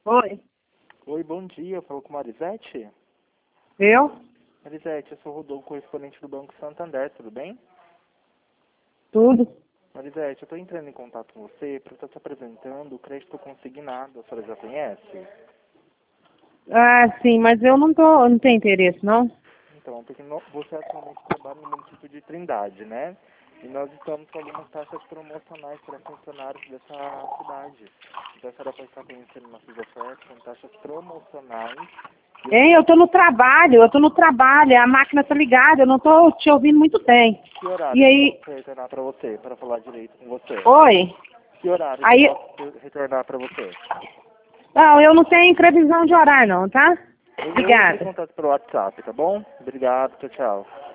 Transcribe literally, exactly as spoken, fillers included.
Oi, Oi, bom dia. Falou com Marisete? eu? Marisete, eu sou o Rodolfo, correspondente do Banco Santander, tudo bem? Tudo. Marisete, eu estou entrando em contato com você para estar te apresentando o crédito consignado. A senhora já conhece? Ah, sim, mas eu não tô, não tenho interesse, não. Então, porque no- você atualmente trabalha no município de Trindade, né? E nós estamos com algumas taxas promocionais para funcionários dessa cidade. Então, a senhora pode estar conhecendo nossas ofertas, são taxas promocionais. E Hein, eu tô no trabalho, eu tô no trabalho, a máquina tá ligada, eu não tô te ouvindo muito bem. que horário E que eu aí, posso retornar para você, para falar direito com você? oi? Que horário que eu Aí, posso retornar para você? não, eu não tenho previsão de horário, não, tá? Eu eu entro em Obrigada. contato pelo WhatsApp, tá bom? Obrigado, tchau, tchau.